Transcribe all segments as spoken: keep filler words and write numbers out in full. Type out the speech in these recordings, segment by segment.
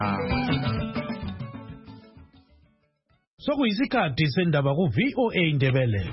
Sokuyisikhathi sendaba ku V O A Ndebele.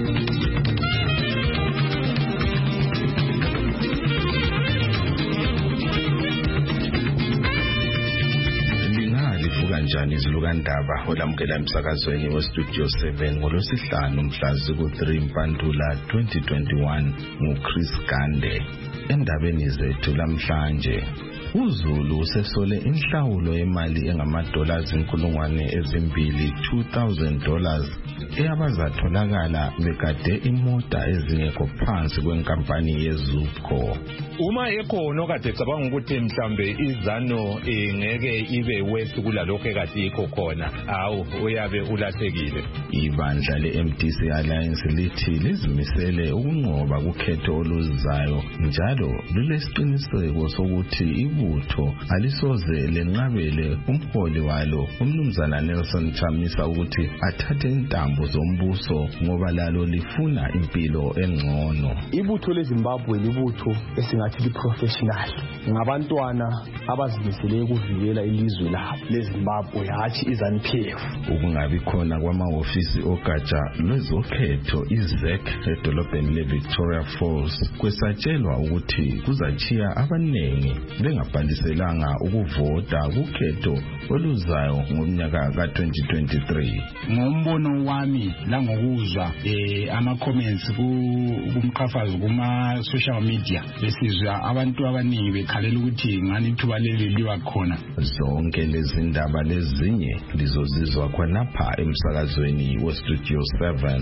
Kanjani izilukandaba olamukela emsakazweni westudio seven ngolwesihlanu mhla ziku-three Mpantula twenty twenty-one nguChris Gande. Endabeni zethu lamhlanje, uZulu usesole inhlawulo yemali engamadola azinkulungwane ezimbili two thousand dollars eyabazatholakala begade imota ezingekho phansi kwenkampani yeZupco. Uma ekhona okade cabanga ukuthi mhlambe izano ngeke ibe wethu kulalokho ekade ikho khona, awu uyabe ulahlekile. Ibandla le-M D C Alliance lithi lizimisele ukunqoba kukhetho oluzayo njalo lulesiqiniseko sokuthi ibutho alisoze lenqabele umholi walo uMnumzana Nelson Chamisa ukuthi athathe intambo zombuso ngoba lalo lifuna impilo engcono. Ibutho leZimbabwe libutho esingathi liprofessional, ngabantwana abazimisele ukuvikela ilizwe labo leZimbabwe hathi iZANU P F. Ukungabi khona kwamahhovisi ogatsha lwezokhetho iZ E C edolobheni leVictoria Falls kwesatshelwa ukuthi kuzachiya abaningi bengabhaliselanga ukuvota kukhetho oluzayo ngomnyaka ka twenty twenty-three. Ngombono wami langokuzwa eh ama comments kumqhafazo kuma social media besizwa abantu abaningi bekhalela ukuthi ngani ithuba leli liwa khona. Zonke lezi ndaba lezinye lizozizwa khonapha emsakazweni westudio seven.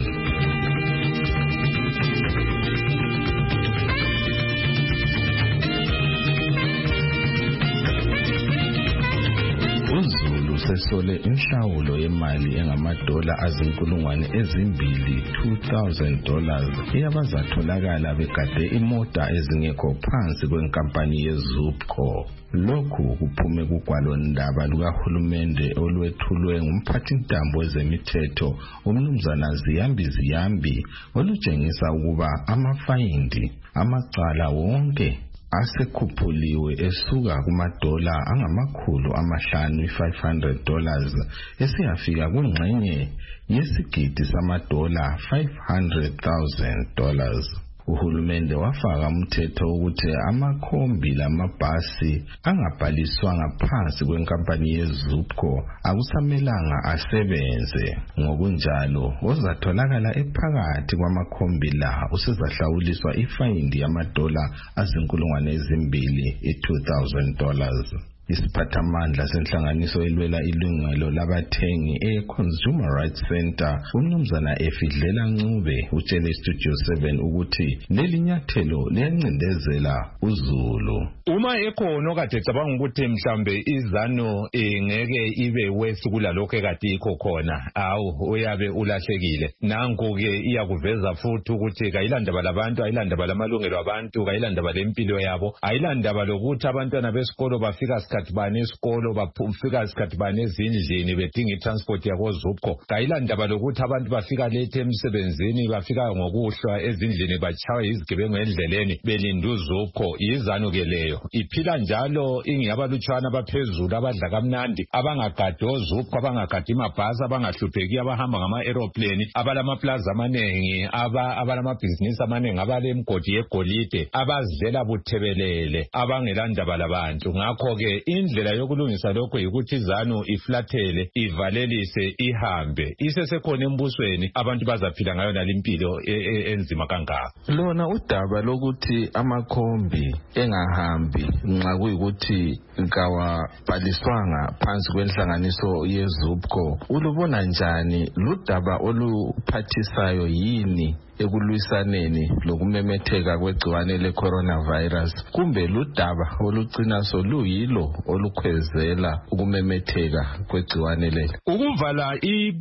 uZulu sesole inhlawulo yemali engamadola azinkulungwane ezimbili two thousand dollars eyabazatholakala begade imota ezingekho phansi kwenkampani yeZupco. Lokhu kuphume kugwalo ndaba lukahulumende olwethulwe ngumphathintambo wezemithetho uMnumzana Ziyambi Ziyambi olutshengisa ukuba amafayindi amacala wonke asekhuphuliwe esuka kumadola angamakhulu amahlanu five hundred dollars esiyafika kungxenye yesigidi samadola five hundred thousand dollars. Uhulumende wafaka umthetho ukuthi amakhombi lamabhasi angabhaliswa ngaphansi kwenkampani yeZupco akusamelanga asebenze. Ngokunjalo ozatholakala ephakathi kwamakhombi la usezahlawuliswa ifayindi yamadola azinkulungwane ezimbili i-two thousand dollars. Isiphathamandla senhlanganiso elwela ilungelo labathengi e-Consumer Rights Center uMnumzana Efidlela Ncube utshele istudio seven ukuthi leli nyathelo liyancindezela uZulu. Uma ekhona okade cabanga ukuthi mhlambe izano ngeke ibe wethu kulalokho ekade ikho khona, awu uyabe ulahlekile. Nanku ke iyakuveza futhi ukuthi kayilandaba labantu, ayilandaba lamalungelo abantu, kayilandaba lempilo yabo, ayilandaba lokuthi abantwana besikolo bafika isikhathi bani esikolo bafika isikhathi bani ezindlini bedinga itransport yako Zupco, kayilandaba lokuthi abantu bafika late emsebenzini bafika ngokuhlwa ezindlini bachawe izigebengu endleleni belinda uZupco. Izano ke leyo iphila njalo ingiyabalutshwana abaphezulu abadla kamnandi abangagadi oZupco, abangagadi amabhasi, abangahlupheki abahamba ngama aeroplane, abalama plaza amanengi, aba abalamabhizinisi amanengi, abalemgodi yegolide, abazidlela buthebelele, abangelandaba labantu. Ngakho ke indlela yokulungisa lokho yikuthi izano iflathele, ivalelise, ihambe. Isesekhona embusweni abantu bazaphila ngayo nalimpilo enzima kangaka. Lona udaba lokuthi amakhombi engahambi nxa kuyikuthi kawabhaliswanga phansi kwenhlanganiso yeZupco, ulubona njani? Ludaba oluphathisayo yini ekulwisaneni lokumemetheka kwegciwane le-coronavirus, kumbe ludaba olucina soluyilo olukhwezela ukumemetheka kwegciwane leli? Ukuvala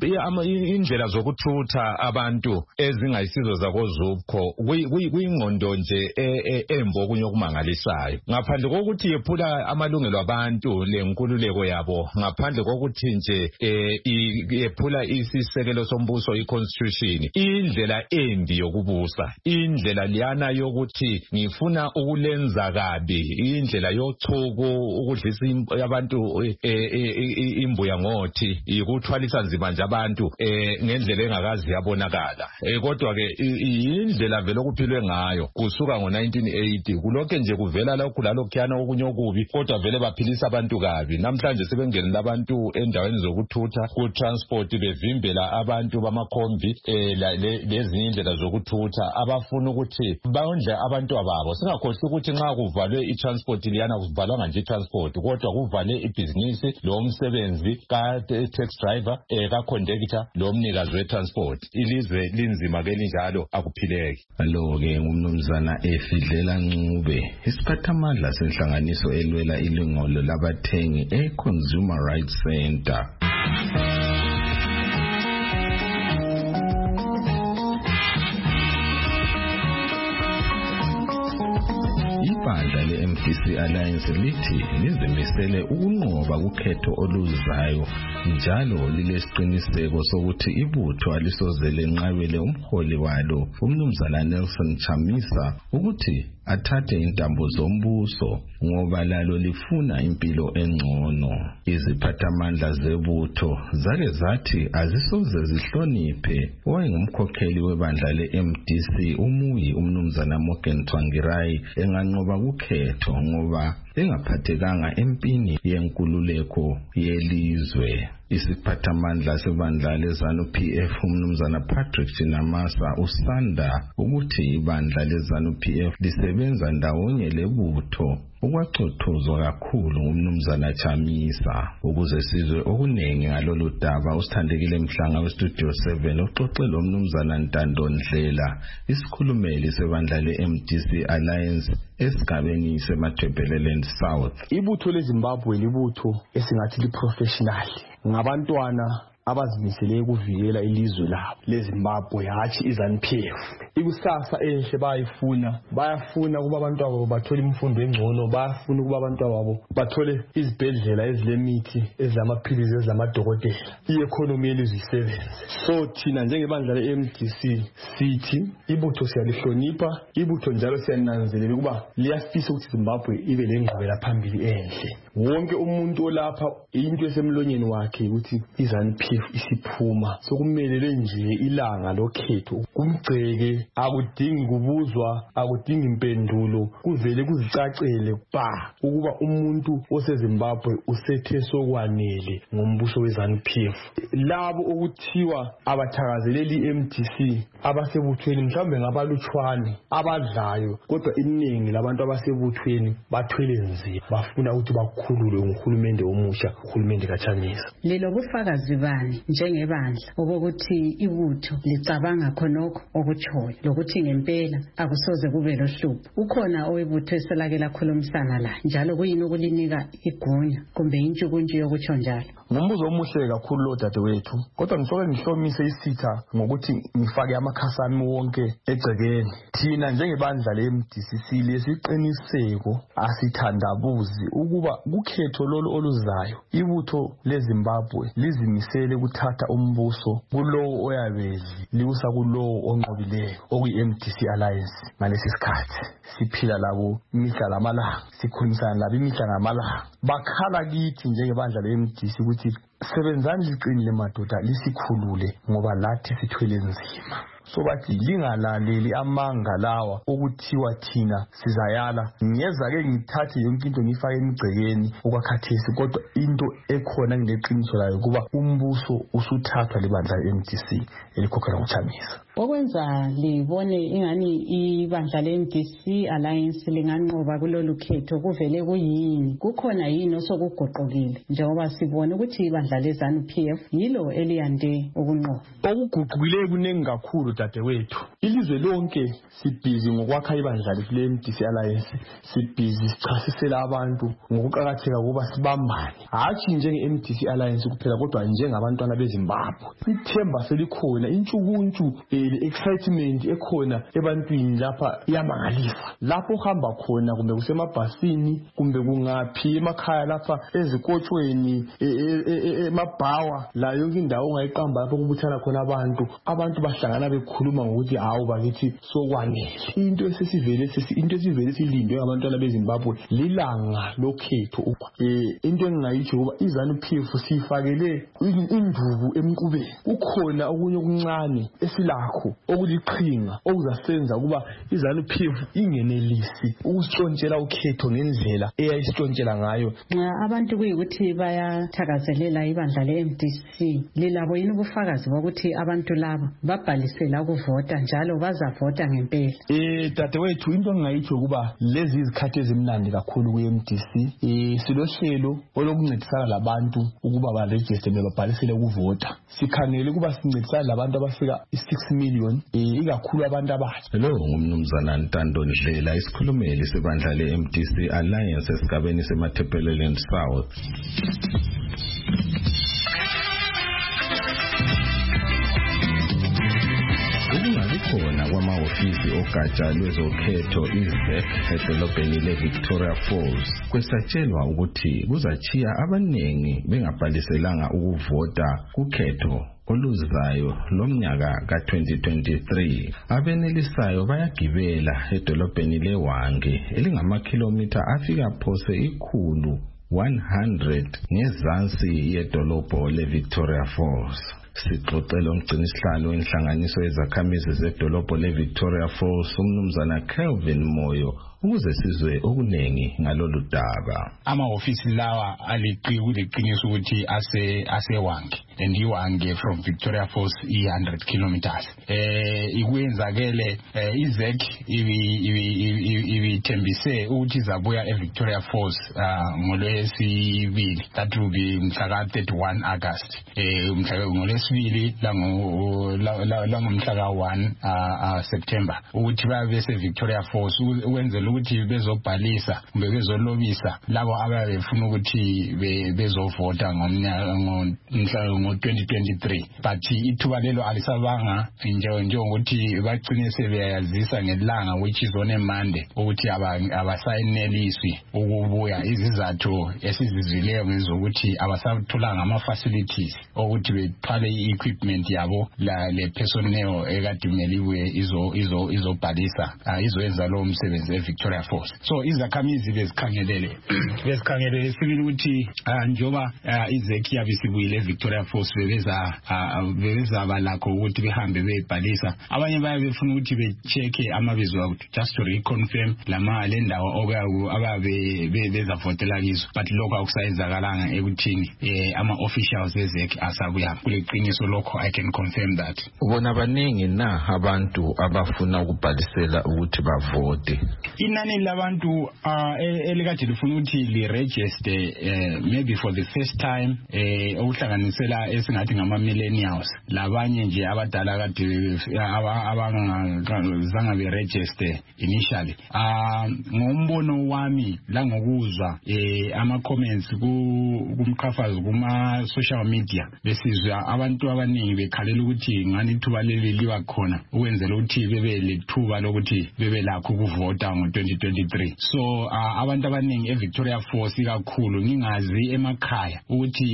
indlela zokuthutha abantu ezingayisizo zakoZupco kuyingqondo nje embo okunye okumangalisayo. Ngaphandle kokuthi yephula amalungelo abantu lenkululeko yabo, ngaphandle kokuthi nje yephula isisekelo sombuso, i-constitution, indlela embi embi yokubusa, indlela liyana yokuthi ngifuna ukulenza kabi, indlela yochuku ukudlisa abantu imbuya ngothi, ikuthwalisa nzima nje abantu ngendlela engakazi yabonakala. Kodwa ke indlela vele okuphilwe ngayo kusuka ngo nineteen eighty kulokho nje kuvela lokho lalokhuyana okunye okubi, kodwa vele baphilisa abantu kabi. Namhlanje sebengena labantu endaweni zokuthutha ku transport bevimbela abantu bamakhombi lezinye indlela zokuthutha abafuna ukuthi bayondle abantu ababo. Singakhohlwa ukuthi nxa kuvalwe i-transport liyana kuvalwa nje i-transport, kodwa kuvale ibhizinisi lo msebenzi ka taxi driver ka conductor lo mnikazi we-transport. Ilizwe linzima ke linjalo akuphileki. Alo ke ngumnumzana Efidlela Ncube, isiphathamandla senhlanganiso elwela ilungelo labathengi e-Consumer Rights Center. Ibandla le-M D C Alliance lithi lizimisele ukunqoba ukhetho oluzayo, njalo lilesiqiniseko sokuthi ibutho alisoze lenqabele umholi walo umnumzana Nelson Chamisa ukuthi athathe intambo zombuso ngoba lalo lifuna impilo engcono. Iziphathamandla zebutho zake zathi azisoze zihloniphe owayengumkhokheli webandla le-M D C umuyi umnumzana Morgan Tsvangirai enganqoba ukhetho ngoba engaphathekanga empini yenkululeko yelizwe. Isiphathamandla sebandla leZANU P F umnumzana Patrick Chinamasa usanda ukuthi ibandla leZANU P F lisebenza ndawonye lebutho ukwaxothozwa kakhulu ngumnumzana Chamisa. Ukuze sizwe okunengi ngalolu daba usithandekile Mhlanga weStudio seven uxoxele umnumzana Ntando Ndlela, isikhulumeli sebandla le-M D C Alliance esigabeni seMathebeleland South. Ibutho leZimbabwe libutho esingathi liprofessional, ngabantwana abazimisele ukuvikela ilizwe labo leZimbabwe, hathi iZANU P F. Ikusasa enhle bayifuna, bayafuna ukuba abantu babo bathole imfundo engcono, bayafuna ukuba abantu babo bathole izibhedlela ezilemithi, ezilamaphilisi, ezilamadokotela, i-economy yelizwe isebenze. So thina njengebandla le-M D C sithi ibutho siyalihlonipha, ibutho njalo siyananzelela ukuba liyafisa ukuthi Zimbabwe ibe lengqubela phambili enhle. Wonke umuntu olapha into esemlonyeni wakhe ukuthi iZANU P F isiphuma, sokumelele nje ilanga lokhetho kumgceke, akudingi kubuzwa, akudingi impendulo, kuvele kuzicacele ba ukuba umuntu oseZimbabwe usethe sokwanele ngombuso weZANU P F. Labo okuthiwa abathakazeleli i-M D C abasebuthweni mhlawumbe ngabalutshwane abadlayo, kodwa iningi labantu abasebuthweni bathwele nzima, bafuna ukuthi bakhululwe nguhulumende omusha, uhulumende kaChamisa. Lelo bufakazi bani njengebandla okokuthi ibutho licabanga khonokho okutshoyo lokuthi ngempela akusoze kube lohlupho? Ukhona owebutho eselake lakhulumisana la, njalo kuyini ukulinika igunya kumbe intshukuntshu yokutsho njalo? Ngumbuzo omuhle kakhulu lo dadewethu, kodwa ngisoke ngihlomise isitha ngokuthi ngifake amakhasi ami wonke egcekeni. Thina njengebandla le-M D C C lesiqiniseko asithandabuzi ukuba kukhetho lolu oluzayo ibutho leZimbabwe lizimisele ukuthatha umbuso kulowo oyabeli liwusa kulowo onqobileyo okuyi-M D C Alliance. Ngalesi sikhathi siphila labo imihla lamalanga, sikhulumisana labo imihla ngamalanga, bakhala kithi njengebandla le-M D C ukuthi sebenzani liqinile madoda lisikhulule ngoba lathi sithwele nzima. So bathi lingalaleli amanga lawa okuthiwa thina sizayala. Ngiyeza ke ngithathe yonke into ngifake emgcekeni okwakhathesi, kodwa into ekhona ngineqiniso layo kuba umbuso usuthathwa libandla le-M D C elikhokhelwa nguChamisa. Okwenza libone ingani ibandla le-M D C Alliance linganqoba kulolu khetho kuvele kuyini? Kukhona yini osokuguqukile njengoba sibona ukuthi ibandla leZANU P F yilo eliyande ukunqoba? Okuguqukile kunengi kakhulu dadewethu. Ilizwe lonke sibhizi ngokwakha ibandla le-M D C Alliance, sibhizi sichasisela abantu ngokuqakatheka kuba sibambane, hathi njenge-M D C Alliance kuphela kodwa njengabantwana beZimbabwe. Ithemba selikhona, intshukuntshu le excitement ekhona ebantwini lapha iyamangalisa. Lapho uhamba khona kumbe kusemabhasini kumbe kungaphi emakhaya lapha ezikotshweni emabhawa la yonke indawo ongayiqamba lapho kubuthana khona abantu abantu bahlangana bekhuluma ngokuthi hawu bakithi sokwanele. Into esesivele sesi into esivele silindwe abantwana beZimbabwe lilanga lokhetho ukwa eh into engingayitsho kuba iZANU-P F sifakele induku emqubeni. Kukhona okunye okuncane esilakho okuliqhinga okuzasenza kuba iZANU-P F ingenelisi ukusitshontsela ukhetho ngendlela eyayisitshontsela ngayo. Abantu kuyikuthi bayathakazelela ibandla le-M D C lilabo yini ubufakazi bokuthi abantu laba babhalisela ukuvota njalo bazavota ngempela? Eh dadewethu into engingayitsho kuba lezi izikhathi ezimnandi kakhulu ku-M D C eh silohlelo olokuncedisana labantu ukuba ba register bebabhalisele ukuvota. Sikhangele kuba sincedisana labantu abafika i-six million eh ikakhulu abantu abasha. Lo ngumnumzana Ntando Ndlela isikhulumeli sebandla le-M D C Alliance esigabeni seMathepeleleni South. Khona kwamahhovisi ogatsha lwezokhetho iZ E C edolobheni leVictoria Falls kwesatshelwa ukuthi kuzachiya abanengi bengabhaliselanga ukuvota kukhetho oluzayo lomnyaka ka twenty twenty-three. Abenelisayo bayagibela edolobheni leWange elingamakhilomitha afika phose ikhulu one hundred ngezansi yedolobho leVictoria Falls. Sixoxela umgcinisihlalo wenhlanganiso yezakhamizi zedolobho leVictoria Falls umnumzana Kelvin Moyo ukuze sizwe okunengi ngalolu daba. Amahhovisi lawa aliqhiqu leqiniso ukuthi ase aseWange and iWange from Victoria Falls i one hundred kilometers. Eh ikwenzakele iZ E C ibithembise ukuthi izabuya eVictoria Falls ngolwesibili, that will be mhla thirty-one August. Eh umhla ngolwesibili lango langomhla ka one September ukuthi babe seVictoria Falls ukwenzela ukuthi bezobhalisa kumbe bezolobisa labo ababe befuna ukuthi bezovota ngomnyaka ngo twenty twenty-three. But ithuba lelo alisabanga nje ukuthi bagcine sebeyazisa ngelanga which is on a Monday ukuthi abasayeneliswi ukubuya. Izizathu esizizileyo ngezokuthi abasatholanga ama facilities ukuthi bethwale i-equipment yabo la le personnel ekadimeliwe izo izo izobhalisa izoyenza lo msebenzi eVictoria Falls. So izakhamizi bezikhangelele bezikhangelele sibili ukuthi njoba iZ E C yabisibuyile eVictoria Falls bebeza bebeza balakho ukuthi behambe bebhalisa. Abanye baye befuna ukuthi becheke amabizo abo just to reconfirm lama le ndawo okayo ababe bezavotela kizo, but lokho akusayenzakalanga ekuthini ama officials eZ E C asabuya kuleqiniso lokho. I can confirm that. Ubona abaningi na abantu abafuna ukubhalisela ukuthi bavote? Inani labantu elikade lifuna ukuthi li register maybe for the first time eh okuhlanganisela esingathi ngama millennials, labanye nje abadala kade abangazange be register initially. Ah ngombono wami la ngokuzwa eh ama comments kumqhafazo kuma social media besizwa abantu abaningi bekhalela ukuthi ngani ithuba leli liwa khona ukwenzela ukuthi bebe lethuba lokuthi bebe lakho ukuvota ngo twenty twenty-three. So uh, abantu abaningi eVictoria Falls kakhulu ngingazi emakhaya ukuthi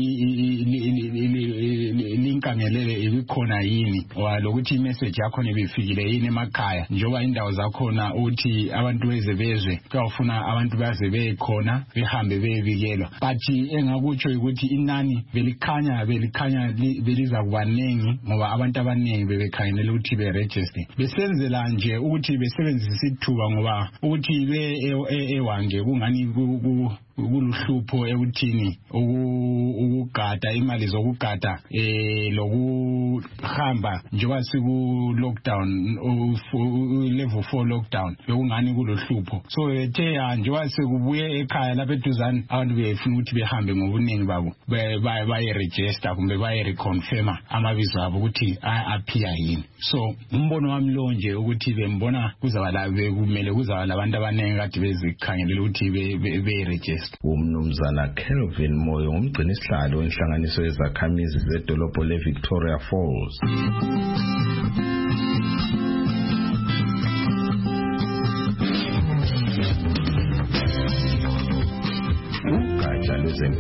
linkangelele ibikhona yini lokuthi imessage yakho nebifikile yini emakhaya njoba indawo zakhona uthi abantu beze bezwe kuyafuna abantu baze bekhona behambe beyibikelwa. But engakutsho ukuthi inani belikhanya belikhanya beliza kubanengi ngoba abantu abaningi bebekhangelela ukuthi be register besenzela nje ukuthi besebenzise ithuba ngoba ukuthi be eWange kungani kuluhlupho ekuthini ukugada imali zokugada eh lokuhamba njengoba siku lockdown level four lockdown bekungani kulohlupho. So ethe njengoba sekubuye ekhaya lapha eduzane abantu befuna ukuthi behambe ngobuningi babo baye register kumbe baye reconfirm amabizo abo ukuthi appear yini. So umbono wami lo nje ukuthi bembona kuzaba la bekumele kuzaba labantu abanengi kade bezikhangelela ukuthi be register. Umnumzana Kelvin Moyo umgcinisihlalo wenhlanganiso yezakhamizi zedolobho leVictoria Falls.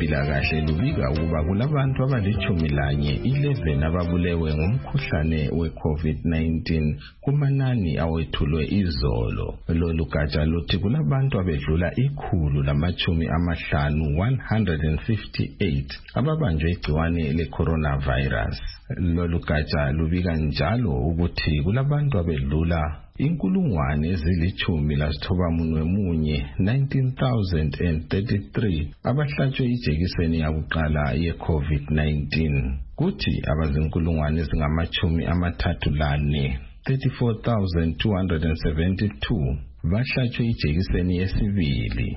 lwezempilakahle lubika ukuba kulabantu abalitshumi lanye eleven ababulewe ngomkhuhlane we-COVID nineteen kumanani awethulwe izolo. Lolu gatsha luthi kulabantu abedlula ikhulu lamachumi amahlanu one hundred fifty-eight ababanjwe igciwane le-coronavirus. Lolu gatsha lubika njalo ukuthi kulabantu abedlula inkulungwane ezilichumi lasithobamunwe munye nineteen thousand thirty-three abahlatshwe ijekiseni yakuqala ye-COVID nineteen. Kuthi abazinkulungwane ezingamachumi amathathu lane thirty-four thousand two hundred seventy-two bahlatshwe ijekiseni yesibili.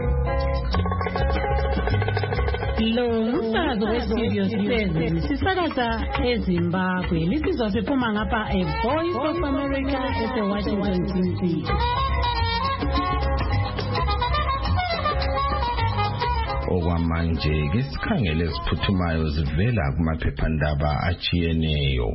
Lo umsakazo we-Studio seven sisakaza eZimbabwe. Lisizwa siphuma ngapha e-Voice of America ese-Washington D C. Okwamanje ke sikhangele eziphuthumayo zivela kumaphephandaba achiyeneyo.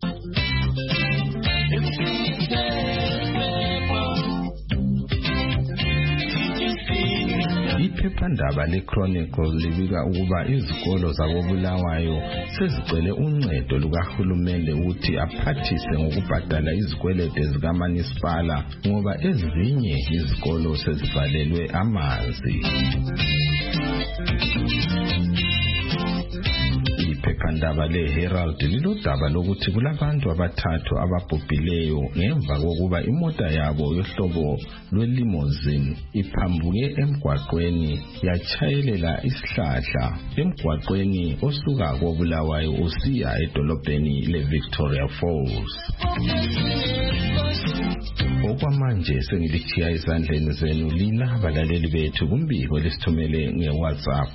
Iphephandaba le-Chronicle libika ukuba izikolo zakoBulawayo sezicele uncedo lukahulumende ukuthi aphathise ngokubhadala izikwelede zikaManisipala ngoba ezinye izikolo sezivalelwe amanzi. Iphephandaba le-Herald lilodaba lokuthi kulabantu abathathu ababhubhileyo ngemva kokuba imota yabo yohlobo lwe-limousine iphambuke emgwaqweni yachayelela isihlahla emgwaqweni osuka koBulawayo usiya edolobheni le-Victoria Falls. Okwamanje sengilithiya izandleni zenu lina abalaleli bethu kumbiko lesithumele nge-WhatsApp.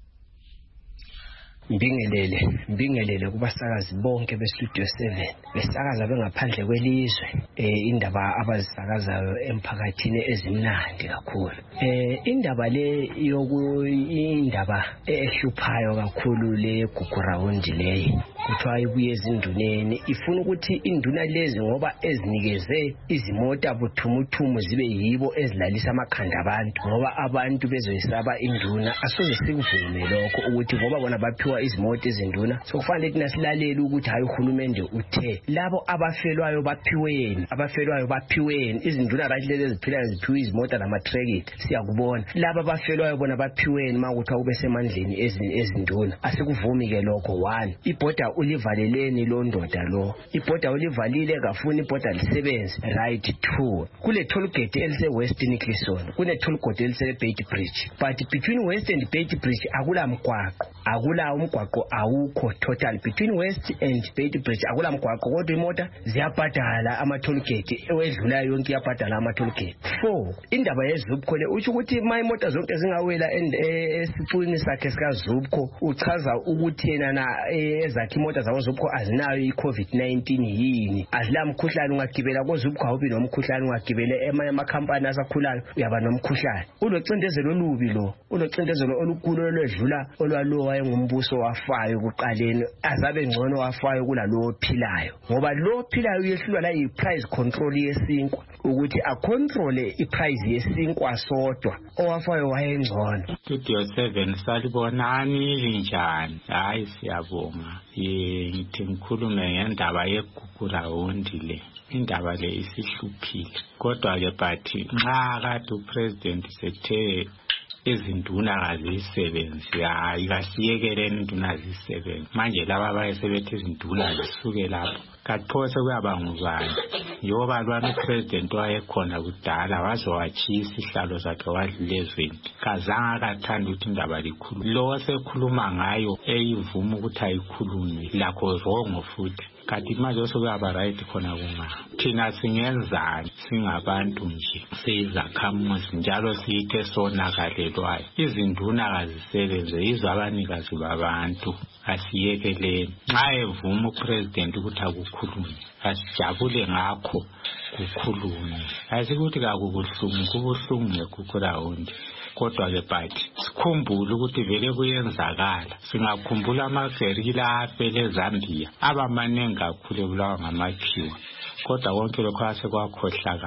Mbingelele, mbingelele kubasakazi bonke be-Studio seven. Besakaza bengaphandle kwelizwe, eh indaba abazisakazayo emphakathini ezimnandi kakhulu. Eh indaba le yoku indaba ehluphayo kakhulu le gugurawundi leyi. Kuthiwa ibuye ezinduneni ifuna ukuthi induna lezi ngoba ezinikeze izimota buthumuthumu zibe yibo ezilalisa amakhanda abantu ngoba abantu bezoyisaba induna asoze sikuvume lokho ukuthi ngoba bona baphiwa izimota ezinduna sokufanele thina silalele ukuthi hayi uhulumende uthe labo abafelwayo baphiweni abafelwayo baphiweni izinduna rajilele eziphilayo ziphiwe izimota namatrekit siyakubona laba abafelwayo bona baphiweni makuthi ube semandleni ezinduna asikuvumi ke lokho. One, ibhoda ulivaleleni lo ndoda lo ibhoda ulivalile kafuni ibhoda lisebenze right. Two, kule toll gate elise West Nicholson kune toll gate elise Beit Bridge but between West and Beit Bridge akula mgwaqo akula umgwaqo awukho total between West and Beit Bridge akula mgwaqo kodwa imota ziyabhadala ama toll gate ewedlula yonke iyabhadala ama toll gate. Four, indaba yeZubco le uthi ukuthi my imota zonke zingawela esifuni sakhe sika Zubco uchaza ukuthi yena na ezakhe imota zawo Zubco azinayo i-COVID nineteen yini azila mkhuhlane ungagibela koZubco awubi nomkhuhlane ungagibele emanye amakhampani asakhulayo uyaba nomkhuhlane. Ulocindezelo olubi lo ulocindezelo olukhulu olwedlula olwalo wayengumbuso wafayo kuqaleni azabe ngcono wafayo kulalo ophilayo ngoba lo ophilayo uyehlulwa la i-price control yesinkwa ukuthi a control i-price yesinkwa sodwa owafayo wayengcono. Studio seven salibonani linjani? Hayi siyabonga. Eh ngithi ngikhulume ngendaba yegugurawundi le. Indaba le isihluphile. Kodwa ke bathi nxa kade upresident sethe izinduna kazisebenzi hayi kasiyekeleni induna zisebenzi manje laba bayesebethi izinduna zisuke lapho kathose kuyaba ngubani yoba lwana upresident wayekhona kudala wazowachisa isihlalo sakhe wadlulezweni kazanga kathanda ukuthi indaba likhulu lo sekhuluma ngayo eyivuma ukuthi ayikhulume lakho wrong futhi kanti manje sokuyaba right khona kunga thina singenzani singabantu nje siyizakhamuzi njalo siyithe sonakalelwayo izinduna kazisebenze yizo abanikazi babantu asiyekeleni nxa evuma upresident ukuthi akukhulume asijabule ngakho kukhulume asikuthi kakubuhlungu kubuhlungu ngegugurawundi kodwa ke bathi sikhumbule ukuthi vele kuyenzakala singakhumbula amagerila afele eZambia abamanengi kakhulu ebulawa ngamakhiwa kodwa konke lokho asekwakhohlakala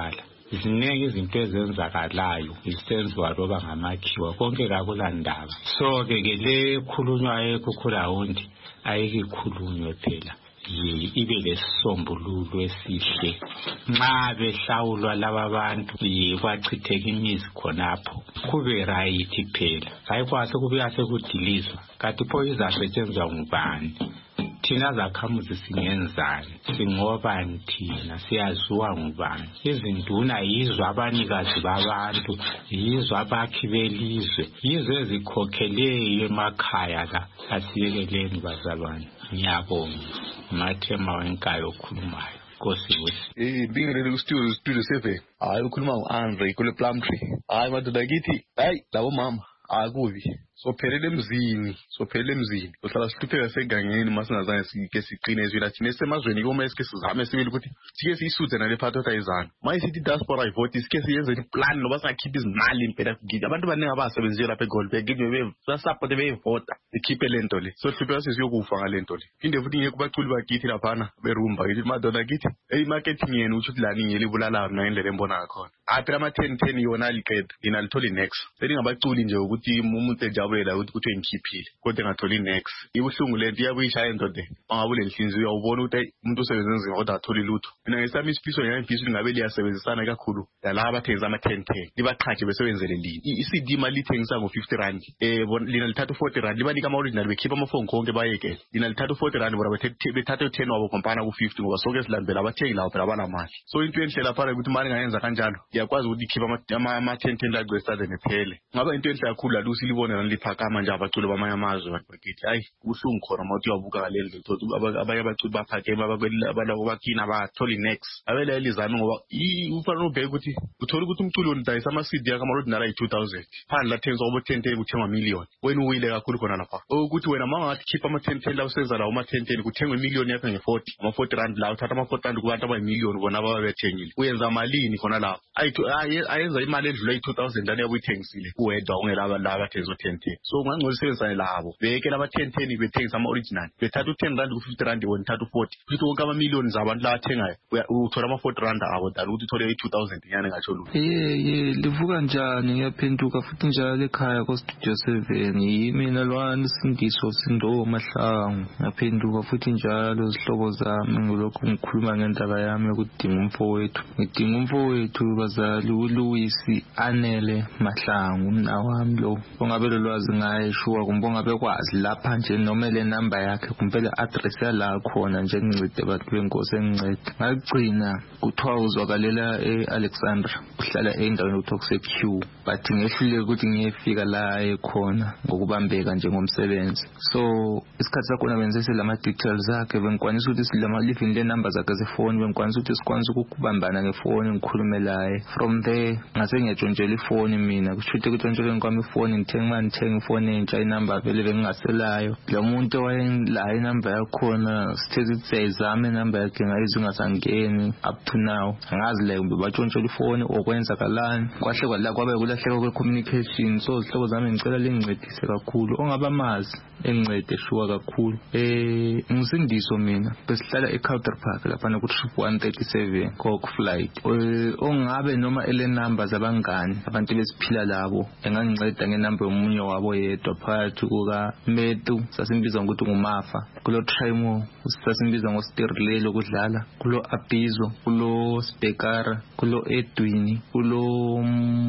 ziningi izinto ezenzakalayo isenziwa loba ngamakhiwa konke kakulandaba. So ke ke le khulunywayo kukhulawundi ayikhulunywe phela ibe lesombululo esihle nxa behlawulwa laba bantu kwachitheka imizi khonapho kube right phela hayi kwase kubuya sekudilizwa kanti pho izasetshenzwa ngubani thina zakhamuzi singenzani singobani thina siyaziwa ngubani izinduna yizo abanikazi babantu yizo abakhi belizwe yizo ezikhokheleyo emakhaya la asiyekeleni bazalwane ngiyabonga mathema wenkayo okhulumayo Kosi wesi eh bingelele ku studio studio seven hayi ukhuluma uAndre kule Plumtree hayi madoda kithi hayi labo mama akubi so phelele emzini so phelele emzini uhlala sihlupheka segangeni masingazange sike siqine ezwela thina esemazweni koma esike sizame sibili ukuthi sike siyisuthe nale phatho tayizana maye sithi diaspora vote sike siyenze iplan noba sakhipha izimali impela ngidi abantu abaningi abasebenzi lapha eGoldberg ngidwe be support be vote ikhiphe lento le so hluphe sesiyokufa ngalento le phinde futhi ngeke kubaculi bakithi laphana berumba yithi madoda kithi hey marketing yenu uthi lani ngelibulala mina indlela embona ngakhona aphela ama ten ten yona liqeda ina litholi next selingabaculi nje ukuthi umuntu ejabula ukuthi engikhiphile kodwa ngatholi next ibuhlungu lento iyabuyishaya into le angabule nhlinzi uyawubona ukuthi umuntu osebenza nzima kodwa atholi lutho mina ngesami isifiso ngiyangifisa ngabe liyasebenzisana kakhulu laba abathengisa ama ten ten libaqhaje besebenzele lini i-C D mali ithengisa ngo fifty rand eh lina lithatha forty rand libanika ama original bekhipha amafoni konke bayeke lina lithatha forty rand bona bethatha ten wabo kompana ku fifty ngoba sonke silandela abathengi lawo phela abanamali so into enhle lapha ukuthi mali ngayenza kanjalo iyakwazi ukuthi ikhipha ama ten ten lagcwesade nephele ngaba into enhle kakhulu la usilibona naliphakama nje abaculi bamanye amazwe bakithi hayi kuhlungu khona mawuthi uyabuka ngaleli zinto abanye abaculi baphakeme abalabo bakhina abatholi next abela elizami ngoba ufana ubheka ukuthi uthola ukuthi umculo ondayisa ama C D yakhe ama ordinary two thousand phandle lathengiswa kubo ten ten kuthengwa million wena uwile kakhulu khona lapha ukuthi wena mangathi khipha ama ten ten la usenza lawo ama ten ten kuthengwe million yakhe nge forty ama forty rand la uthatha ama forty rand kubantu abayi million bona ababethengile uyenza malini khona lapha ayenza imali edlula two thousand lana yabuyithengisile uwedwa ungelaba la abathengisa ten ten so ngangcono sisebenzisane labo beke laba ten ten bethengisa ama original bethatha ten rand ku fifty rand wona thatha forty futhi wonke ama millions abantu la bathengayo uthola ama forty rand abo dala ukuthi uthole two thousand nyane ngatsho lu eh eh livuka njani ngiyaphenduka futhi njalo ekhaya ko studio seven yimina lwana Sindiso Sindo Mahlangu ngaphenduka futhi njalo izihlobo zami ngilokho ngikhuluma ngendaba yami ukudinga umfowethu ngidinga umfowethu bazali uLouis Anele Mahlangu umnawami lo ongabe lolwazi ngaye shuwa kumbe ongabe kwazi lapha nje noma le number yakhe kumbe le address yala khona nje ngincede abantu benkosi engincede ngagcina kuthiwa uzwakalela eAlexandra uhlala endaweni uToxic Q but ngehlule ukuthi ngiyefika la ekhona ngokubambeka nje ngomsebenzi so isikhathi sakho benze lama details zakhe bengikwanisa ukuthi silama living le number zakhe zefoni bengikwanisa ukuthi sikwanisa ukubambana ngefoni ngikhulume laye from there ngase ngiyatshontshela ifoni mina kushuthi ukutshontsheleni kwami ifoni ngithenga manje ngithenga ifoni entsha inumber vele bengingaselayo lo muntu wayela inumber yakhona sithethe siyizame inumber yakhe ngayizwe ngasangeni up to now angazi le kumbe batshontshelwa ifoni okwenza kalani kwahle kwala kwabe kulahleka kwe communication so zihlobo zami ngicela lingincedise kakhulu ongabamazi engincede shuwa kakhulu eh ngisindiso mina besihlala eCouter Park lapha na ku trip one thirty-seven Coke flight ongabe noma ele numbers abangani abantu besiphila labo enganginceda ngenumber yomunye wabo yedwa phakathi kuka Metu sasimbiza ukuthi ngumafa kulo Trimo sasimbiza ngoStirlelo kudlala kulo Abizo kulo Spekara kulo Edwin kulo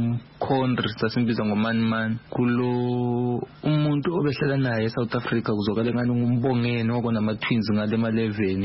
Condri sasimbiza ngoManman kulo umuntu obehlala naye South Africa kuzokale ngani ngumbongeni wakona ama twins ngale ma eleven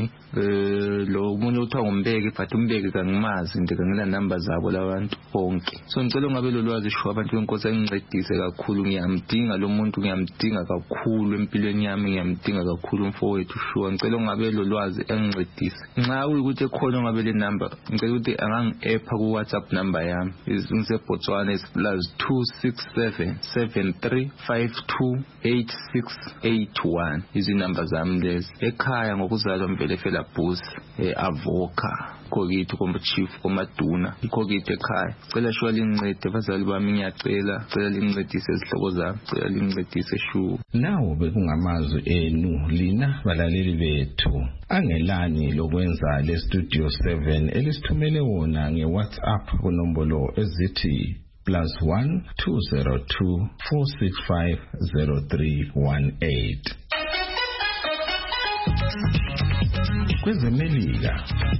eh lo umuntu uthiwa ngumbeki but umbeki kangimazi nje ngina number zabo labantu bonke so ngicela ngabe lolwazi sho abantu benkosi engincedise kakhulu ngiyamdinga lo muntu ngiyamdinga kakhulu empilweni yami ngiyamdinga kakhulu umfowethu sho ngicela ngabe lolwazi engincedise nxa ukuthi ekhona ngabe le number ngicela ukuthi angangi-appa ku WhatsApp number yami ngise Botswana is plus two six seven seven three five two eight six eight one izinamba zami lezi ekhaya ngokuzalwa Mvelefela Busi eAvoka kokiti komba chief komaduna ikokiti ekhaya cela shwa lingincede bazali bami ngiyacela cela lingincedise izihloko zami cela lingincedise shu. Nawo bekungamazwi enu lina balaleli bethu angelani lokwenza le Studio seven elisithumele wona ngeWhatsApp kunombolo ezithi plus one two zero two four six five zero three one eight. Kwezemelika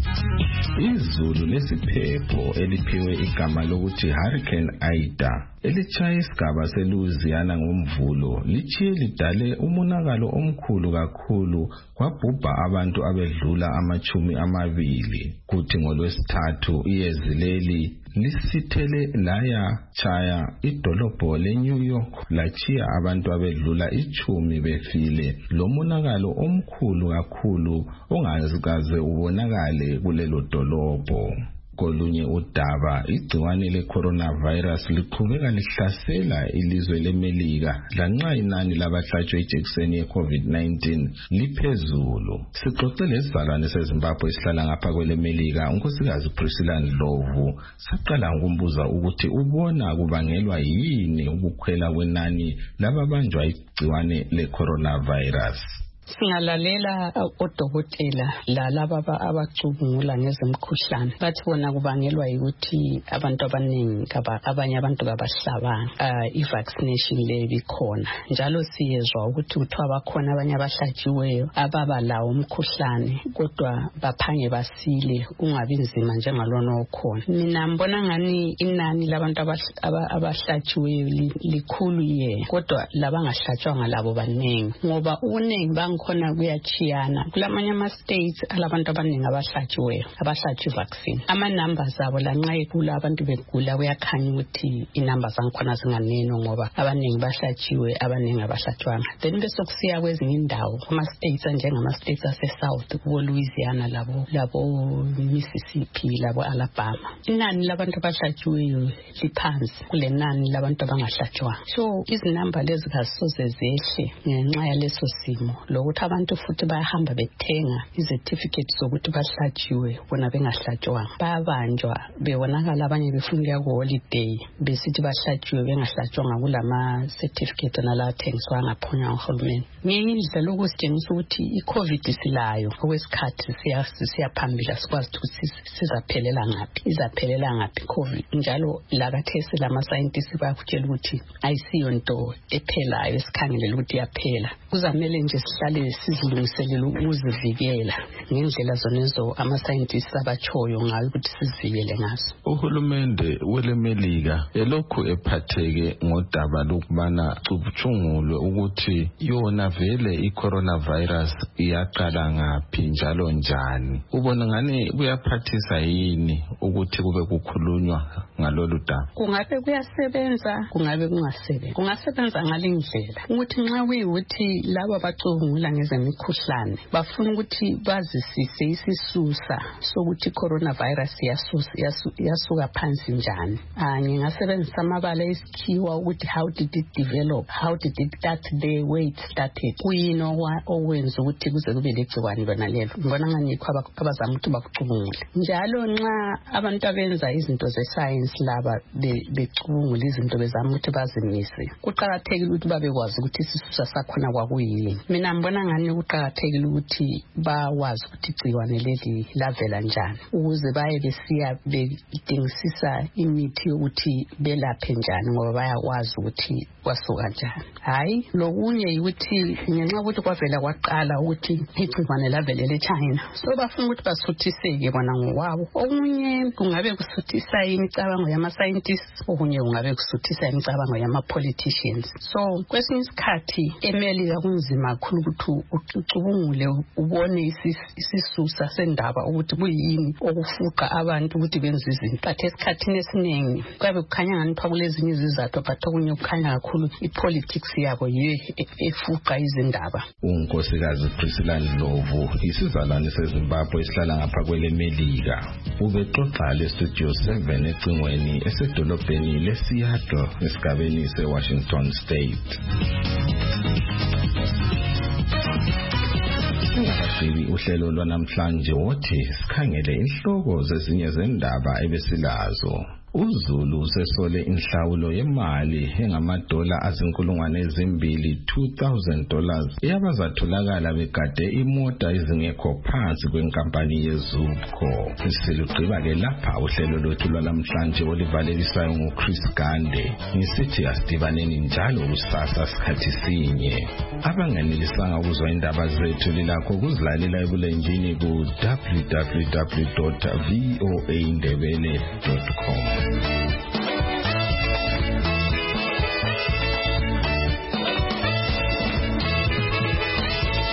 izulu lesiphepho eliphiwe igama lokuthi Hurricane Ida elitshaya isigaba seLouisiana ngomvulo lichiye lidale umonakalo omkhulu kakhulu kwabhubha abantu abedlula amachumi amabili kuthi ngolwesithathu iyezi leli lisithele laya chaya idolobho leNew York lachiya abantu abedlula ichumi befile lomonakalo omkhulu kakhulu ongazikaze ubonakale kulelo dolobho. Kolunye udaba igciwane le-coronavirus liqhubeka lihlasela ilizwe leMelika lanxa inani labahlatshwe ijekiseni ye-COVID nineteen liphezulu. Sixoxe lesizalwane seZimbabwe esihlala ngapha kweleMelika unkosikazi Priscilla Ndlovu saqala ngokumbuza ukuthi ubona kubangelwa yini ukukhwela kwenani lababanjwa igciwane le-coronavirus. Singalalela odokotela lalabo abacubungula ngezemkhuhlane bathi bona kubangelwa ukuthi abantu abaningi abanye abantu kabahlabanga i-vaccination le bikhona njalo siyezwa ukuthi kuthiwa bakhona abanye abahlatshiweyo ababa lawo umkhuhlane kodwa baphange basile ungabi nzima njengalona okhona. Mina mbona ngani inani labantu abahlatshiweyo likhulu ye kodwa labangahlatshwanga labo baningi ngoba uningi khona kuyachiyana kulamanye ama states alabantu abaningi abahlatshiweyo abahlatshwe vaccine ama numbers abo lanxa ekula abantu begula kuyakhanya ukuthi inamba zangikhona zinganeno ngoba abaningi bahlatshiwe abaningi abahlatshwanga. Then bese kusiya kwezinye indawo ama states njengama states ase South kubo Louisiana labo labo Mississippi labo Alabama inani labantu abahlatshiweyo liphansi kulenani labantu abangahlatshwanga. So izinamba lezi kazisoze zehle ngenxa yaleso simo ukuthi abantu futhi bayahamba bethenga izertificates zokuthi bahlatshiwe bona bengahlatshwanga bayabanjwa bebonakala abanye befuna ku holiday besithi bahlatshiwe bengahlatshwanga kulama certificate nalathengiswa ngaphonya uhulumeni. Ngenye indlela lokusitshengisa ukuthi iCovid isilayo okwesikhathi siyaphambila sikwazi ukuthi sizaphelela ngaphi izaphelela ngaphi iCovid njalo lakathesi lama scientists bayakutshela ukuthi ayisiyo into ephelayo esikhangelela ukuthi yaphela kuzamele nje sihlale sizilungiselele ukuzivikela ngendlela zonezo ama scientists abachoyo ngayo ukuthi sizivikele ngazo. Uhulumende weleMelika elokhu ephatheke ngodaba lokubana cubutshungulwe ukuthi yona vele i-coronavirus iyaqala ngaphi njalo njani. Ubona ngani kuyaphathisa yini ukuthi kube kukhulunywa ngalolu daba? Kungabe kuyasebenza kungabe kungasebenzi. Kungasebenza ngalendlela ukuthi nxa kuyukuthi laba bacubungula ngezemikhuhlane bafuna ukuthi bazisise isisusa sokuthi coronavirus yasusa yasuka phansi njani. Ah ngingasebenzisa amabala esikhiwa ukuthi how did it develop, how did it start the way it started, kuyino okwenza ukuthi kuze kube legciwane lona lelo. Ngibona ngani abazama ukuthi bakucubungule njalo nxa abantu abenza izinto ze-science laba becubungula izinto bezama ukuthi bazimise kuqakathekile ukuthi babekwazi ukuthi isisusa sakhona kwakuyini. Mina ngibona ngani kuqakathekile ukuthi bawazi ukuthi igciwane leli lavela njani ukuze baye besiya bedingisisa imithi yokuthi belaphe njani ngoba bayakwazi ukuthi kwasuka njani. Hayi lokunye ukuthi ngenxa ukuthi kwavela kwaqala ukuthi igciwane lavelele eChina so bafuna ukuthi basuthiseke bona ngokwabo. Okunye kungabe kusuthisa imicabango yama scientists okunye kungabe kusuthisa imicabango yama politicians. So kwesinye isikhathi eMelika kunzima kakhulu ukuthi ucubungule ubone isisusa sendaba ukuthi kuyini okufuqa abantu ukuthi benze izinto. But esikhathini esiningi kwabe kukhanya ngani pha kulezinye izizathu but okunye kukhanya kakhulu ipolitics yabo yiyo efuqa izindaba. Unkosikazi Priscilla Ndlovu isizalwane seZimbabwe esihlala ngapha kweleMelika ubexoxa le Studio seven ecingweni esedolobheni leSeattle esigabeni seWashington State. Mgqibi uhlelo lwanamhlanje wothi sikhangele inhloko zezinye zendaba ebesilazo. uZulu sesole inhlawulo yemali engamadola azinkulungwane ezimbili two thousand dollars eyabazatholakala begade imota ezingekho phansi kwenkampani yeZupco. Siluqiba ke lapha uhlelo lwethu lwalamhlanje olivalelisayo nguChris Gande. Ngisithi asidibaneni njalo kusasa sikhathi sinye. Abanganelisanga ukuzwa indaba zethu lilakho kuzilalela ebulenjini ku w w w dot v o a ndebele dot com.